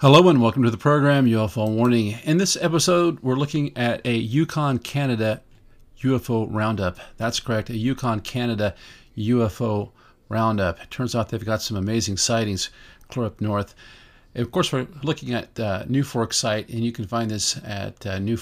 Hello and welcome to the program UFO Warning. In this episode, we're looking at a Yukon, Canada UFO roundup. That's correct, a Yukon, Canada UFO roundup. It turns out they've got some amazing sightings clear up north. And of course, we're looking at New Fork site, and you can find this at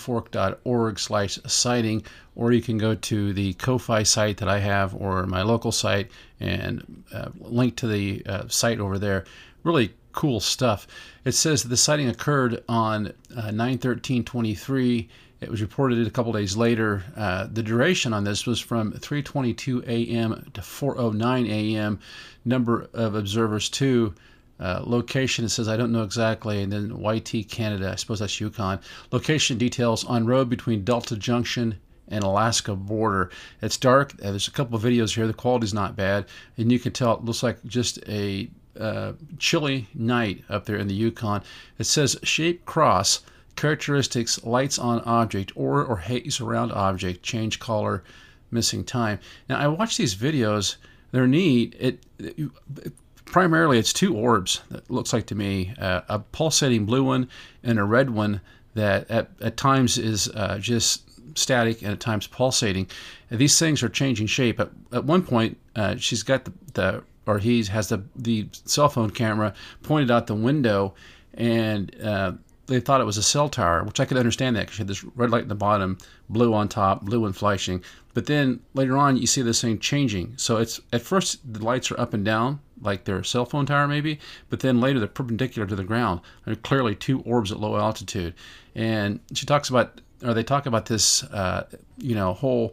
newfork.org/sighting, or you can go to the Ko-Fi site that I have or my local site and link to the site over there. Really cool stuff. It says the sighting occurred on 9/13/23. It was reported a couple days later. The duration on this was from 3:22 a.m. to 4:09 a.m. Number of observers 2. Location, it says I don't know exactly, and then YT Canada, I suppose that's Yukon. Location details: on road between Delta Junction and Alaska border. It's dark. There's a couple of videos here. The quality's not bad, and you can tell it looks like just a chilly night up there in the Yukon. It says shape cross, characteristics lights on object, or haze around object, change color, missing time. Now I watch these videos. They're neat. Primarily it's two orbs, that looks like to me, a pulsating blue one and a red one that at times is just static and at times pulsating. And these things are changing shape. At one point, she's got he has the cell phone camera pointed out the window, and they thought it was a cell tower, which I could understand that because you had this red light in the bottom, blue on top, blue one flashing. But then later on, you see this thing changing. So it's at first the lights are up and down, like they're a cell phone tower maybe, but then later they're perpendicular to the ground. They're clearly two orbs at low altitude. And they talk about this, whole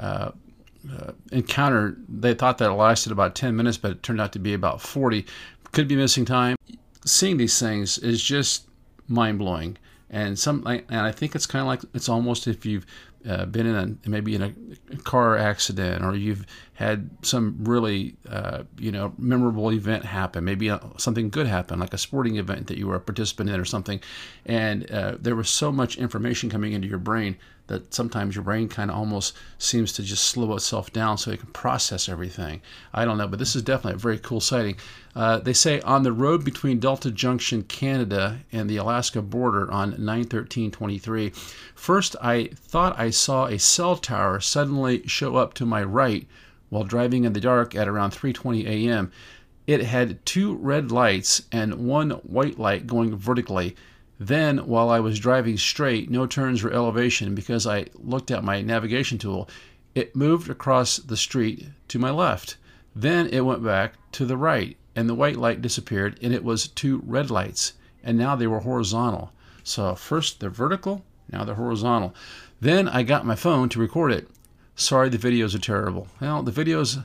encounter. They thought that it lasted about 10 minutes, but it turned out to be about 40. Could be missing time. Seeing these things is just mind-blowing. And I think it's kind of like, it's almost if you've been in a car accident, or you've had some really memorable event happen. Maybe something good happen, like a sporting event that you were a participant in or something, and there was so much information coming into your brain that sometimes your brain kind of almost seems to just slow itself down so it can process everything. I don't know, but this is definitely a very cool sighting. They say on the road between Delta Junction, Canada, and the Alaska border on 9/13/23. First, I thought I saw a cell tower suddenly show up to my right while driving in the dark at around 3:20 a.m. It had two red lights and one white light going vertically. Then, while I was driving straight, no turns or elevation, because I looked at my navigation tool, it moved across the street to my left. Then it went back to the right, and the white light disappeared, and it was two red lights, and now they were horizontal. So first they're vertical, now they're horizontal. Then I got my phone to record it. Sorry, the videos are terrible. Well, the videos,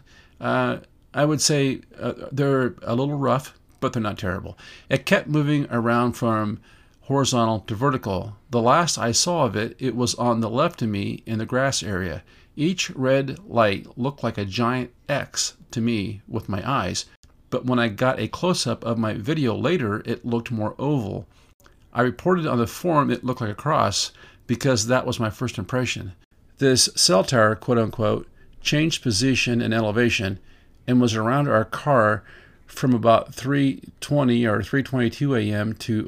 I would say they're a little rough, but they're not terrible. It kept moving around from horizontal to vertical. The last I saw of it, it was on the left of me in the grass area. Each red light looked like a giant X to me with my eyes, but when I got a close-up of my video later, it looked more oval. I reported on the forum it looked like a cross because that was my first impression. This cell tower, quote-unquote, changed position and elevation and was around our car from about 3:20 or 3:22 a.m. to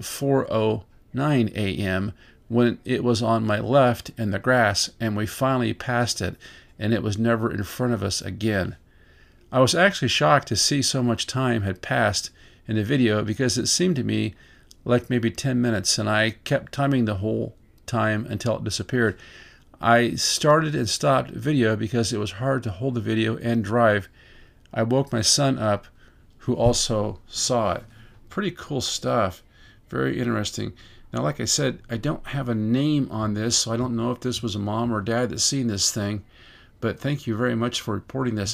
4:09 a.m. when it was on my left in the grass, and we finally passed it, and it was never in front of us again. I was actually shocked to see so much time had passed in the video, because it seemed to me like maybe 10 minutes, and I kept timing the whole time until it disappeared. I started and stopped video because it was hard to hold the video and drive. I woke my son up, who also saw it. Pretty cool stuff. Very interesting. Now, like I said, I don't have a name on this, so I don't know if this was a mom or dad that's seen this thing, but thank you very much for reporting this.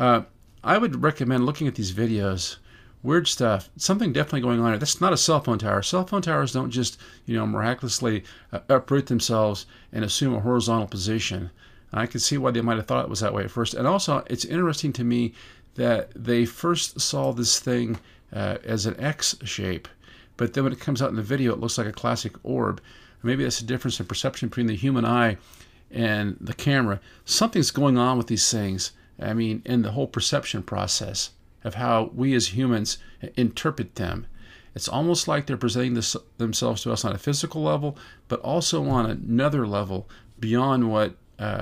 I would recommend looking at these videos. Weird stuff. Something definitely going on here. That's not a cell phone tower. Cell phone towers don't just, miraculously uproot themselves and assume a horizontal position. I could see why they might have thought it was that way at first. And also, it's interesting to me that they first saw this thing as an X shape, but then when it comes out in the video, it looks like a classic orb. Maybe that's the difference in perception between the human eye and the camera. Something's going on with these things. I mean, in the whole perception process of how we as humans interpret them. It's almost like they're presenting themselves to us on a physical level, but also on another level beyond what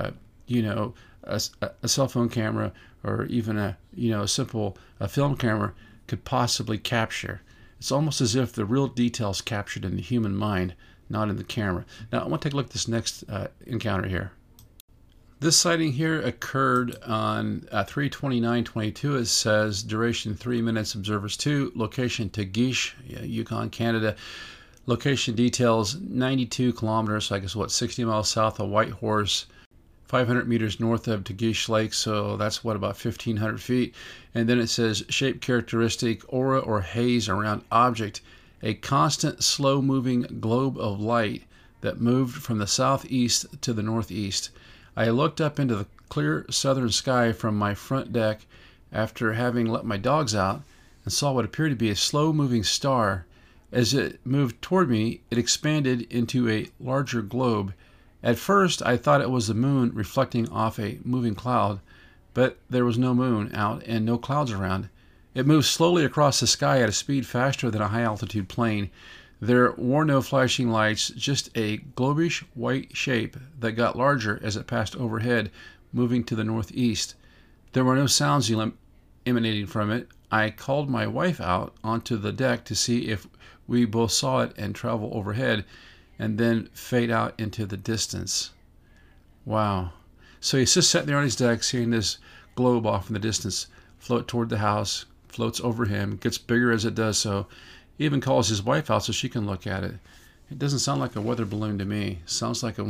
a cell phone camera or even a simple film camera could possibly capture. It's almost as if the real details captured in the human mind, not in the camera. Now, I want to take a look at this next encounter here. This sighting here occurred on 3/29/22. It says duration 3 minutes, observers 2, location Tagish, Yukon, Canada. Location details 92 kilometers, so I guess 60 miles south of Whitehorse, 500 meters north of Tagish Lake, so that's about 1,500 feet. And then it says shape characteristic, aura or haze around object, a constant slow-moving globe of light that moved from the southeast to the northeast. I looked up into the clear southern sky from my front deck after having let my dogs out and saw what appeared to be a slow-moving star. As it moved toward me, it expanded into a larger globe. At first, I thought it was the moon reflecting off a moving cloud, but there was no moon out and no clouds around. It moved slowly across the sky at a speed faster than a high-altitude plane. There were no flashing lights, just a globish white shape that got larger as it passed overhead, moving to the northeast. There were no sounds emanating from it. I called my wife out onto the deck to see if we both saw it and travel overhead, and then fade out into the distance. Wow. So he's just sitting there on his deck, seeing this globe off in the distance float toward the house, floats over him, gets bigger as it does so. He even calls his wife out so she can look at it. It doesn't sound like a weather balloon to me. Sounds like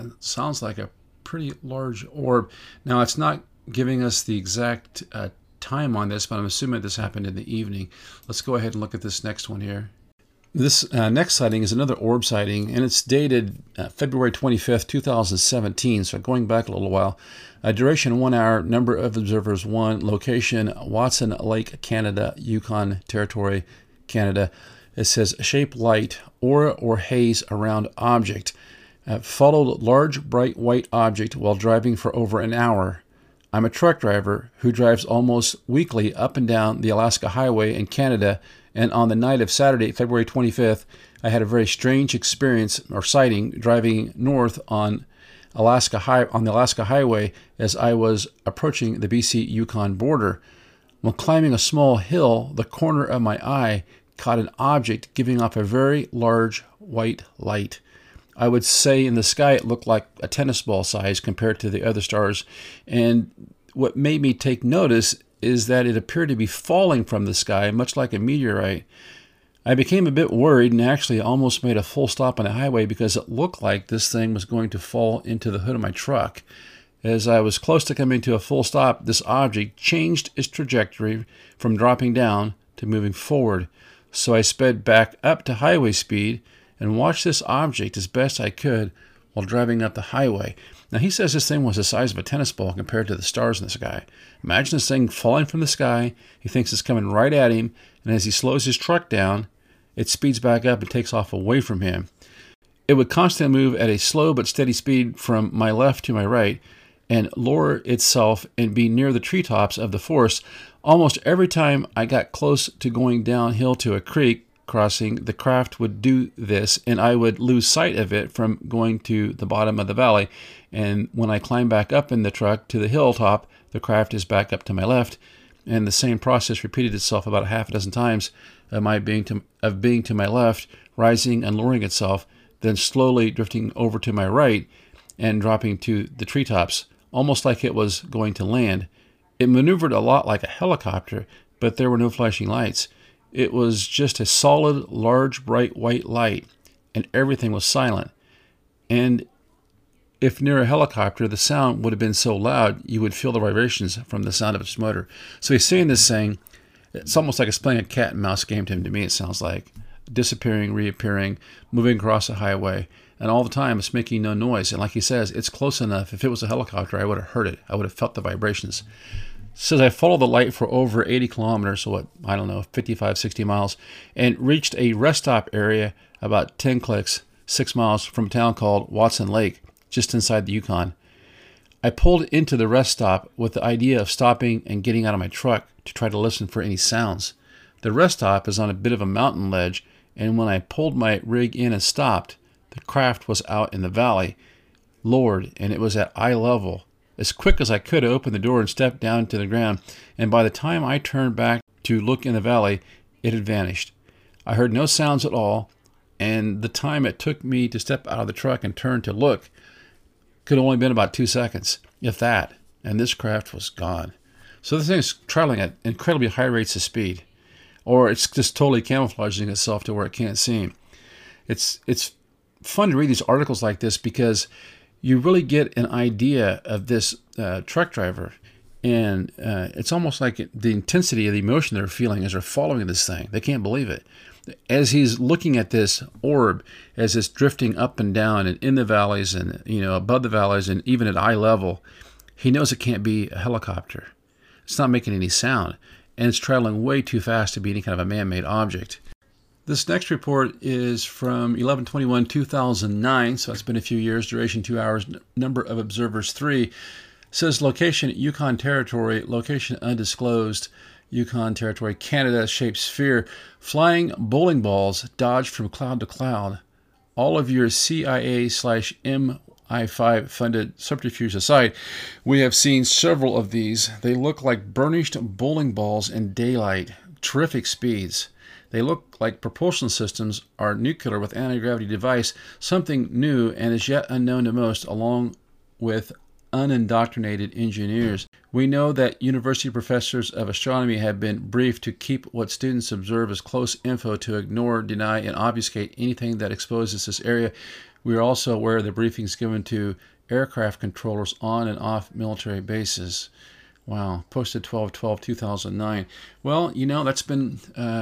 a pretty large orb. Now, it's not giving us the exact time on this, but I'm assuming this happened in the evening. Let's go ahead and look at this next one here. This next sighting is another orb sighting, and it's dated February 25th, 2017, so going back a little while. Duration 1 hour, number of observers 1, location Watson Lake, Canada, Yukon Territory, Canada. It says shape light, aura or haze around object. Followed large bright white object while driving for over an hour. I'm a truck driver who drives almost weekly up and down the Alaska Highway in Canada, and on the night of Saturday, February 25th, I had a very strange experience or sighting driving north on the Alaska Highway as I was approaching the BC-Yukon border. When climbing a small hill, the corner of my eye caught an object giving off a very large white light. I would say in the sky it looked like a tennis ball size compared to the other stars. And what made me take notice is that it appeared to be falling from the sky, much like a meteorite. I became a bit worried and actually almost made a full stop on the highway because it looked like this thing was going to fall into the hood of my truck. As I was close to coming to a full stop, this object changed its trajectory from dropping down to moving forward. So I sped back up to highway speed and watched this object as best I could while driving up the highway. Now, he says this thing was the size of a tennis ball compared to the stars in the sky. Imagine this thing falling from the sky. He thinks it's coming right at him, and as he slows his truck down, it speeds back up and takes off away from him. It would constantly move at a slow but steady speed from my left to my right and lower itself and be near the treetops of the forest. Almost every time I got close to going downhill to a creek crossing, the craft would do this, and I would lose sight of it from going to the bottom of the valley. And when I climb back up in the truck to the hilltop, the craft is back up to my left. And the same process repeated itself about a half a dozen times of being to my left, rising and lowering itself, then slowly drifting over to my right and dropping to the treetops, almost like it was going to land. It maneuvered a lot like a helicopter, but there were no flashing lights. It was just a solid, large, bright white light, and everything was silent. And if near a helicopter, the sound would have been so loud, you would feel the vibrations from the sound of its motor. So he's saying this saying, it's almost like it's playing a cat and mouse game to him. To me, it sounds like disappearing, reappearing, moving across the highway, and all the time it's making no noise. And like he says, it's close enough. If it was a helicopter, I would have heard it. I would have felt the vibrations. Says I followed the light for over 80 kilometers, so 55, 60 miles, and reached a rest stop area about 10 clicks, 6 miles from a town called Watson Lake, just inside the Yukon. I pulled into the rest stop with the idea of stopping and getting out of my truck to try to listen for any sounds. The rest stop is on a bit of a mountain ledge, and when I pulled my rig in and stopped, the craft was out in the valley, lowered, and it was at eye level. As quick as I could, I opened the door and stepped down to the ground, and by the time I turned back to look in the valley, it had vanished. I heard no sounds at all, and the time it took me to step out of the truck and turn to look could have only been about 2 seconds, if that, and this craft was gone. So this thing is traveling at incredibly high rates of speed, or it's just totally camouflaging itself to where it can't see. It's fun to read these articles like this because you really get an idea of this truck driver, and it's almost like the intensity of the emotion they're feeling as they're following this thing. They can't believe it. As he's looking at this orb, as it's drifting up and down and in the valleys and above the valleys and even at eye level, he knows it can't be a helicopter. It's not making any sound, and it's traveling way too fast to be any kind of a man-made object. This next report is from 11/21/2009, so it's been a few years, duration 2 hours, number of observers 3. It says location Yukon Territory, location undisclosed, Yukon Territory, Canada, shaped sphere, flying bowling balls dodged from cloud to cloud. All of your CIA/MI5 funded subterfuge aside, we have seen several of these. They look like burnished bowling balls in daylight, terrific speeds. They look like propulsion systems are nuclear with anti-gravity device, something new and as yet unknown to most, along with unindoctrinated engineers. We know that university professors of astronomy have been briefed to keep what students observe as close info, to ignore, deny, and obfuscate anything that exposes this area. We are also aware of the briefings given to aircraft controllers on and off military bases. Wow, posted 12/12/2009. Well, that's been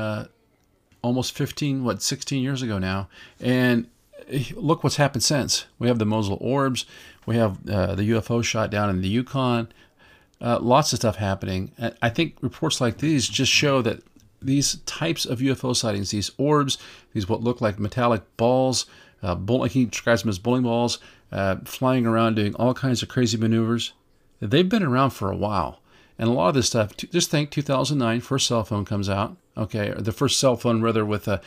almost 16 years ago now. And look what's happened since. We have the Mosul orbs. We have the UFO shot down in the Yukon. Lots of stuff happening. I think reports like these just show that these types of UFO sightings, these orbs, these what look like metallic balls, he describes them as bowling balls, flying around doing all kinds of crazy maneuvers, they've been around for a while. And a lot of this stuff, just think 2009, first cell phone comes out, okay, or the first cell phone rather with the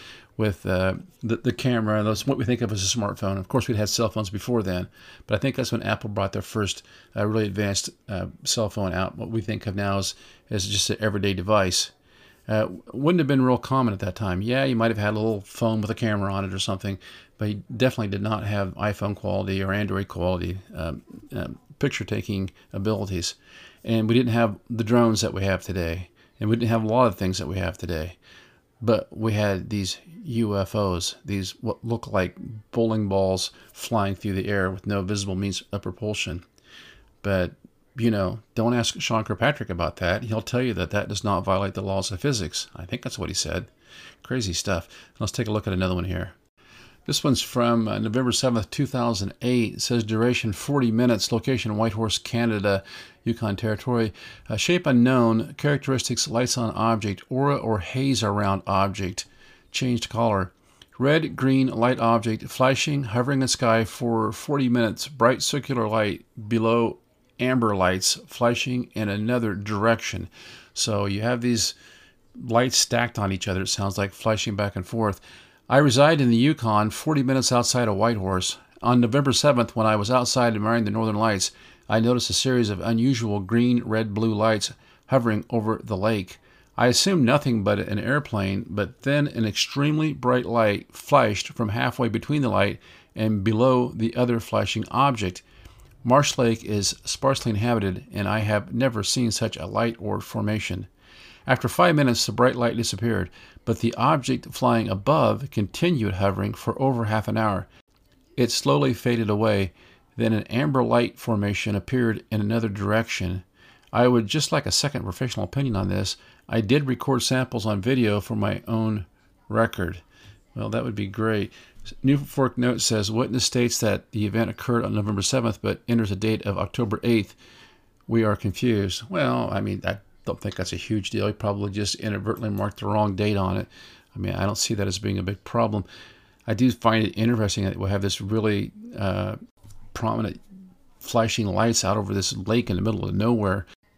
camera. That's what we think of as a smartphone. Of course, we'd had cell phones before then, but I think that's when Apple brought their first really advanced cell phone out. What we think of now as just an everyday device. Wouldn't have been real common at that time. Yeah, you might have had a little phone with a camera on it or something, but you definitely did not have iPhone quality or Android quality picture-taking abilities. And we didn't have the drones that we have today. And we didn't have a lot of things that we have today. But we had these UFOs, these what look like bowling balls flying through the air with no visible means of propulsion. But, don't ask Sean Kirkpatrick about that. He'll tell you that does not violate the laws of physics. I think that's what he said. Crazy stuff. Let's take a look at another one here. This one's from November 7th, 2008. It says duration 40 minutes, location Whitehorse, Canada, Yukon Territory. Shape unknown, characteristics lights on object, aura or haze around object. Changed color. Red, green, light object, flashing, hovering in sky for 40 minutes. Bright circular light below amber lights, flashing in another direction. So you have these lights stacked on each other, it sounds like, flashing back and forth. I reside in the Yukon, 40 minutes outside of Whitehorse. On November 7th, when I was outside admiring the northern lights, I noticed a series of unusual green, red, blue lights hovering over the lake. I assumed nothing but an airplane, but then an extremely bright light flashed from halfway between the light and below the other flashing object. Marsh Lake is sparsely inhabited, and I have never seen such a light or formation. After 5 minutes, the bright light disappeared, but the object flying above continued hovering for over half an hour. It slowly faded away. Then an amber light formation appeared in another direction. I would just like a second professional opinion on this. I did record samples on video for my own record. Well, that would be great. New Fork Note says, witness states that the event occurred on November 7th, but enters a date of October 8th. We are confused. Well, I don't think that's a huge deal. He probably just inadvertently marked the wrong date on it. I don't see that as being a big problem. I do find it interesting that we'll have this really prominent flashing lights out over this lake in the middle of nowhere.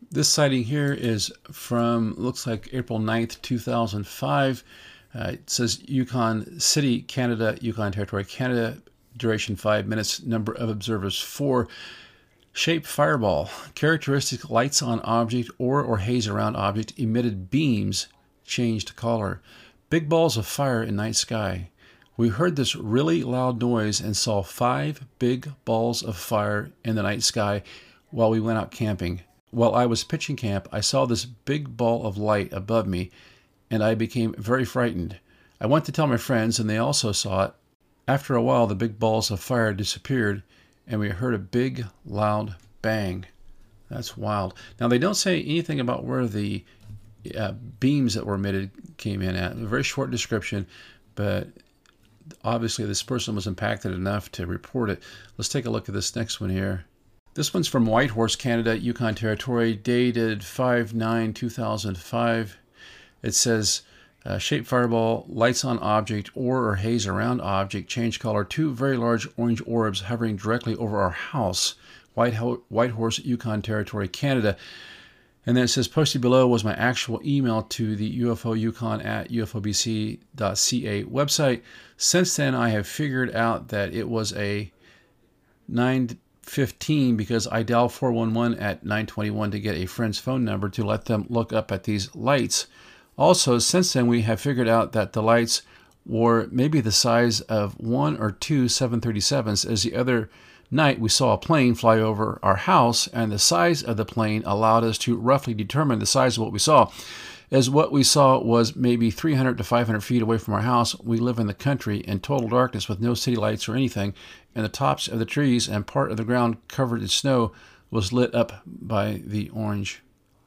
This sighting here is from, looks like April 9th, 2005. It says Yukon City, Canada, Yukon Territory, Canada. Duration 5 minutes. Number of observers 4. Shape fireball. Characteristic lights on object or haze around object. Emitted beams changed color. Big balls of fire in night sky. We heard this really loud noise and saw 5 big balls of fire in the night sky while we went out camping. While I was pitching camp, I saw this big ball of light above me, and I became very frightened. I went to tell my friends, and they also saw it. After a while, the big balls of fire disappeared, and we heard a big, loud bang. That's wild. Now, they don't say anything about where the beams that were emitted came in at. A very short description, but obviously this person was impacted enough to report it. Let's take a look at this next one here. This one's from Whitehorse, Canada, Yukon Territory, dated 5/9/2005. It says, shape fireball, lights on object or haze around object, change color, 2 very large orange orbs hovering directly over our house, Whitehorse, Yukon Territory, Canada. And then it says, posted below was my actual email to the ufo.yukon@ufobc.ca website. Since then, I have figured out that it was a 9:15 because I dialed 411 at 9:21 to get a friend's phone number to let them look up at these lights. Also, since then, we have figured out that the lights were maybe the size of 1 or 2 737s, as the other night we saw a plane fly over our house, and the size of the plane allowed us to roughly determine the size of what we saw. As what we saw was maybe 300 to 500 feet away from our house. We live in the country in total darkness with no city lights or anything, and the tops of the trees and part of the ground covered in snow was lit up by the orange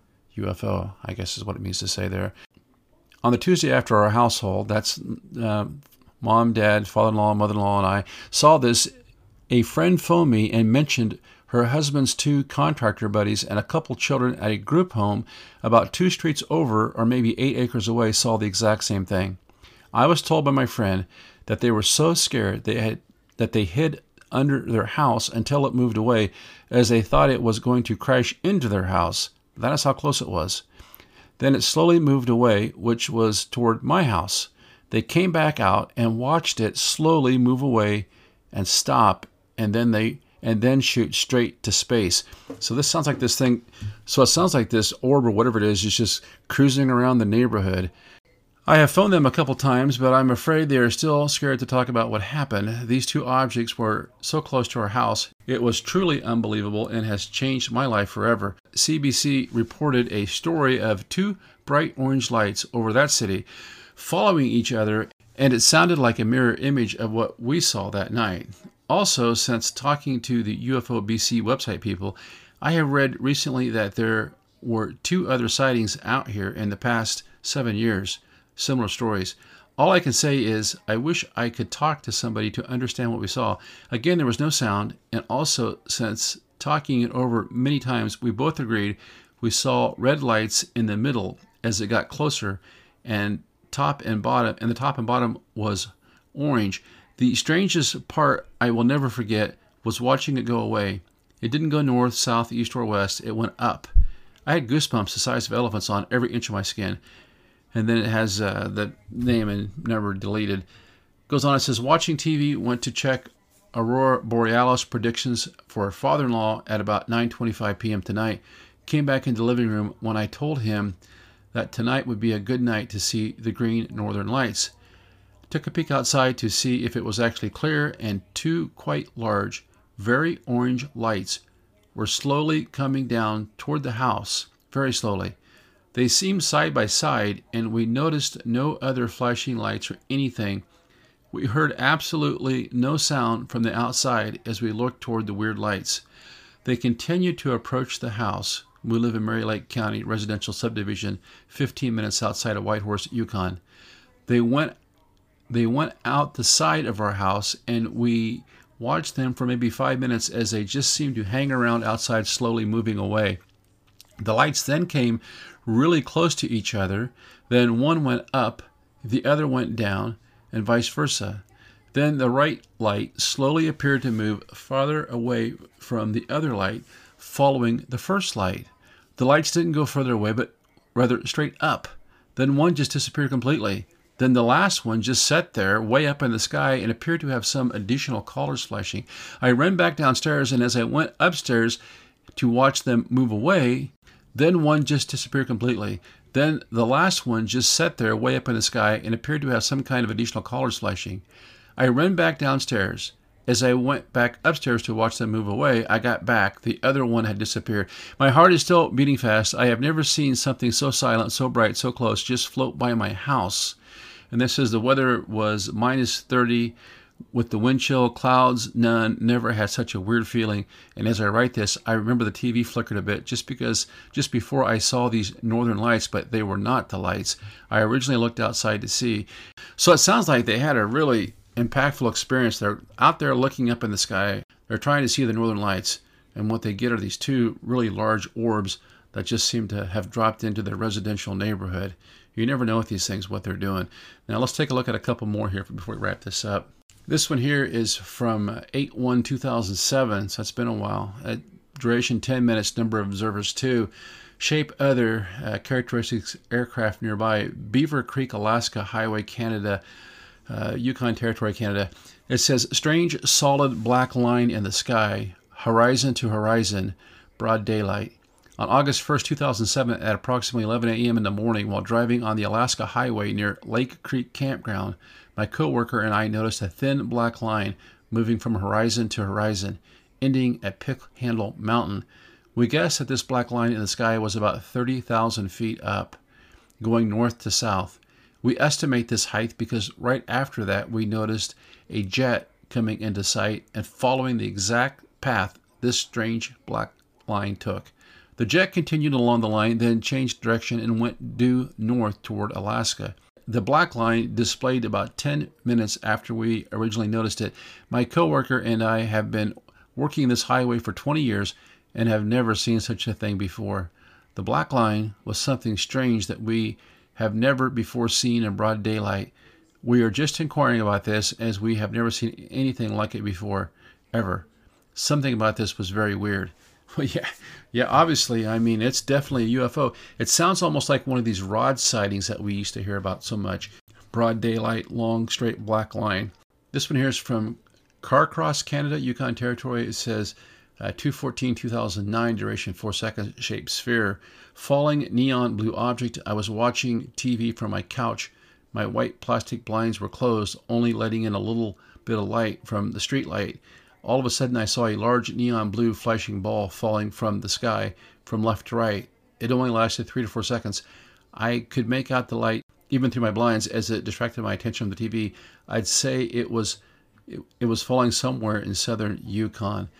UFO, I guess is what it means to say there. On the Tuesday after our household, that's mom, dad, father-in-law, mother-in-law, and I saw this. A friend phoned me and mentioned her husband's 2 contractor buddies and a couple children at a group home about 2 streets over or maybe 8 acres away saw the exact same thing. I was told by my friend that they were so scared that they hid under their house until it moved away, as they thought it was going to crash into their house. That is how close it was. Then it slowly moved away, which was toward my house. They came back out and watched it slowly move away and stop, and then shoot straight to space. So this sounds like this thing. So it sounds like this orb or whatever it is just cruising around the neighborhood. I have phoned them a couple times, but I'm afraid they are still scared to talk about what happened. These 2 objects were so close to our house. It was truly unbelievable and has changed my life forever. CBC reported a story of 2 bright orange lights over that city following each other, and it sounded like a mirror image of what we saw that night. Also, since talking to the UFO BC website people, I have read recently that there were 2 other sightings out here in the past 7 years. Similar stories. All I can say is I wish I could talk to somebody to understand what we saw. Again, there was no sound, and also since talking it over many times, we both agreed we saw red lights in the middle as it got closer, and the top and bottom was orange. The strangest part I will never forget was watching it go away. It didn't go north, south, east, or west. It went up. I had goosebumps the size of elephants on every inch of my skin. And then it has the name and number deleted. Goes on, it says, watching TV, went to check Aurora Borealis predictions for her father-in-law at about 9:25 p.m. tonight. Came back into the living room when I told him that tonight would be a good night to see the green northern lights. Took a peek outside to see if it was actually clear, and 2 quite large, very orange lights were slowly coming down toward the house, very slowly. They seemed side by side, and we noticed no other flashing lights or anything. We heard absolutely no sound from the outside as we looked toward the weird lights. They continued to approach the house. We live in Mary Lake County residential subdivision, 15 minutes outside of Whitehorse, Yukon. They went out the side of our house, and we watched them for maybe 5 minutes as they just seemed to hang around outside, slowly moving away. The lights then came really close to each other. Then one went up, the other went down, and vice versa. Then the right light slowly appeared to move farther away from the other light, following the first light. The lights didn't go further away, but rather straight up. Then one just disappeared completely. Then the last one just sat there way up in the sky and appeared to have some additional colors flashing. I ran back downstairs, and as I went upstairs to watch them move away, then one just disappeared completely. Then the last one just sat there way up in the sky and appeared to have some kind of additional colors flashing. I ran back downstairs. As I went back upstairs to watch them move away, I got back. The other one had disappeared. My heart is still beating fast. I have never seen something so silent, so bright, so close just float by my house. And this says the weather was minus 30 with the wind chill, clouds, none, never had such a weird feeling. And as I write this, I remember the TV flickered a bit just before I saw these northern lights, but they were not the lights I originally looked outside to see. So it sounds like they had a really impactful experience. They're out there looking up in the sky. They're trying to see the northern lights, and what they get are these two really large orbs that just seem to have dropped into their residential neighborhood. You never know with these things what they're doing. Now let's take a look at a couple more here before we wrap this up. This one here is from 8/1/2007, so it's been a while. Duration 10 minutes, number of observers 2. Shape other, characteristics aircraft nearby. Beaver Creek, Alaska, Highway, Canada, Yukon Territory, Canada. It says strange solid black line in the sky, horizon to horizon, broad daylight. On August 1st, 2007, at approximately 11 a.m. in the morning, while driving on the Alaska Highway near Lake Creek Campground, my coworker and I noticed a thin black line moving from horizon to horizon, ending at Pick Handle Mountain. We guessed that this black line in the sky was about 30,000 feet up, going north to south. We estimate this height because right after that we noticed a jet coming into sight and following the exact path this strange black line took. The jet continued along the line, then changed direction and went due north toward Alaska. The black line displayed about 10 minutes after we originally noticed it. My coworker and I have been working this highway for 20 years and have never seen such a thing before. The black line was something strange that we have never before seen in broad daylight. We are just inquiring about this as we have never seen anything like it before, ever. Something about this was very weird. Well, yeah, obviously, I mean, it's definitely a UFO. It sounds almost like one of these rod sightings that we used to hear about so much. Broad daylight, long, straight black line. This one here is from Carcross, Canada, Yukon Territory. It says 2/14/2009, duration 4 seconds, shaped sphere. Falling neon blue object. I was watching TV from my couch. My white plastic blinds were closed, only letting in a little bit of light from the street light. All of a sudden, I saw a large neon blue flashing ball falling from the sky from left to right. It only lasted 3 to 4 seconds. I could make out the light even through my blinds as it distracted my attention from the TV. I'd say it was falling somewhere in southern Yukon.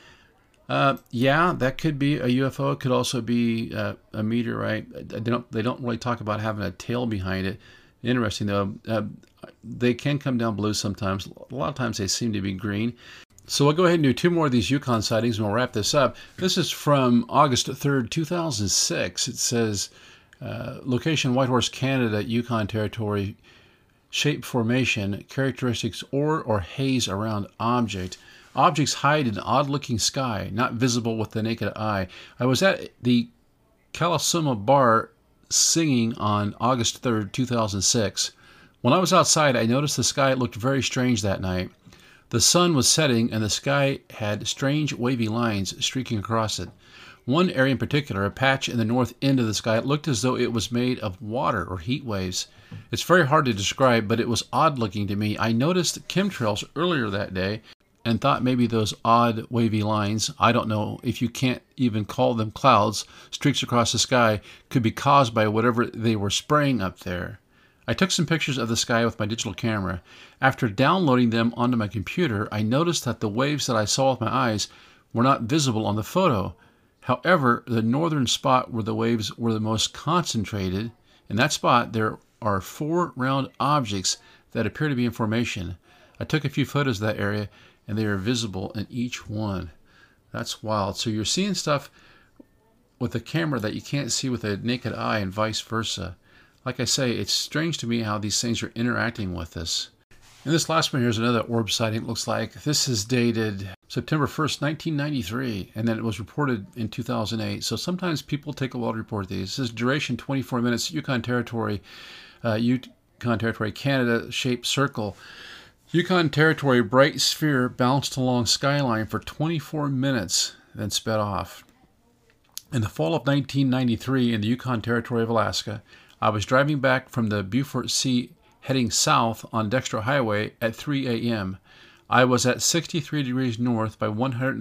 Yeah, that could be a UFO. It could also be a meteorite. They don't really talk about having a tail behind it. Interesting though. They can come down blue sometimes. A lot of times they seem to be green. So we'll go ahead and do 2 more of these Yukon sightings and we'll wrap this up. This is from August 3rd, 2006. It says, location Whitehorse, Canada, Yukon Territory, shape formation, characteristics ore or haze around object. Objects hide in odd-looking sky, not visible with the naked eye. I was at the Kalasuma Bar singing on August 3rd, 2006. When I was outside, I noticed the sky looked very strange that night. The sun was setting and the sky had strange wavy lines streaking across it. One area in particular, a patch in the north end of the sky, looked as though it was made of water or heat waves. It's very hard to describe, but it was odd looking to me. I noticed chemtrails earlier that day and thought maybe those odd wavy lines, I don't know if you can't even call them clouds, streaks across the sky, could be caused by whatever they were spraying up there. I took some pictures of the sky with my digital camera. After downloading them onto my computer, I noticed that the waves that I saw with my eyes were not visible on the photo. However, the northern spot where the waves were the most concentrated, in that spot there are 4 round objects that appear to be in formation. I took a few photos of that area and they are visible in each one. That's wild. So you're seeing stuff with a camera that you can't see with a naked eye and vice versa. Like I say, it's strange to me how these things are interacting with us. And this last one here is another orb sighting, it looks like. This is dated September 1st, 1993, and then it was reported in 2008. So sometimes people take a while to report these. This is duration 24 minutes, Yukon Territory, Canada, shaped circle. Yukon Territory, bright sphere bounced along skyline for 24 minutes, then sped off. In the fall of 1993, in the Yukon Territory of Alaska, I was driving back from the Beaufort Sea heading south on Dexter Highway at 3 a.m. I was at 63 degrees north by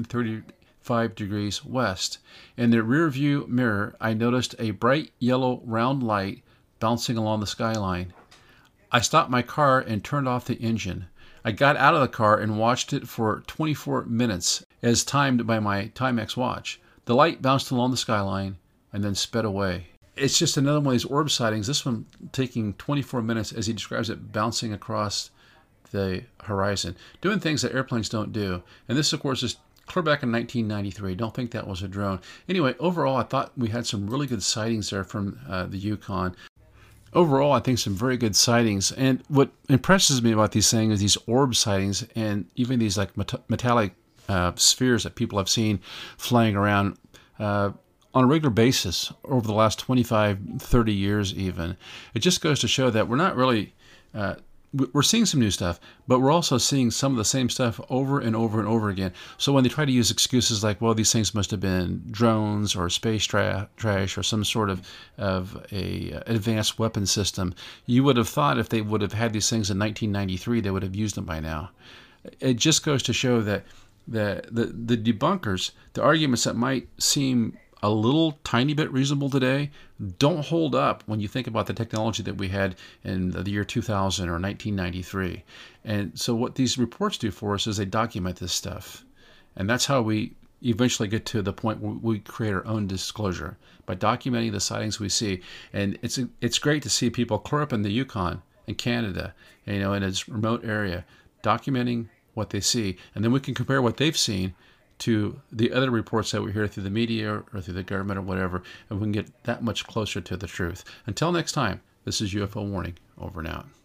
135 degrees west. In the rear view mirror, I noticed a bright yellow round light bouncing along the skyline. I stopped my car and turned off the engine. I got out of the car and watched it for 24 minutes, as timed by my Timex watch. The light bounced along the skyline and then sped away. It's just another one of these orb sightings, this one taking 24 minutes, as he describes it, bouncing across the horizon, doing things that airplanes don't do. And this, of course, is clear back in 1993. Don't think that was a drone. Anyway, overall, I thought we had some really good sightings there from the Yukon. Overall, I think some very good sightings. And what impresses me about these things is these orb sightings, and even these like metallic spheres that people have seen flying around on a regular basis over the last 25, 30 years even. It just goes to show that we're not really, we're seeing some new stuff, but we're also seeing some of the same stuff over and over and over again. So when they try to use excuses like, well, these things must have been drones or space trash or some sort of a advanced weapon system, you would have thought if they would have had these things in 1993, they would have used them by now. It just goes to show that the debunkers, the arguments that might seem a little tiny bit reasonable today, don't hold up when you think about the technology that we had in the year 2000 or 1993. And so what these reports do for us is they document this stuff. And that's how we eventually get to the point where we create our own disclosure, by documenting the sightings we see. And it's great to see people clear up in the Yukon in Canada, in its remote area, documenting what they see. And then we can compare what they've seen to the other reports that we hear through the media or through the government or whatever, and we can get that much closer to the truth. Until next time, this is UFO Warning, over and out.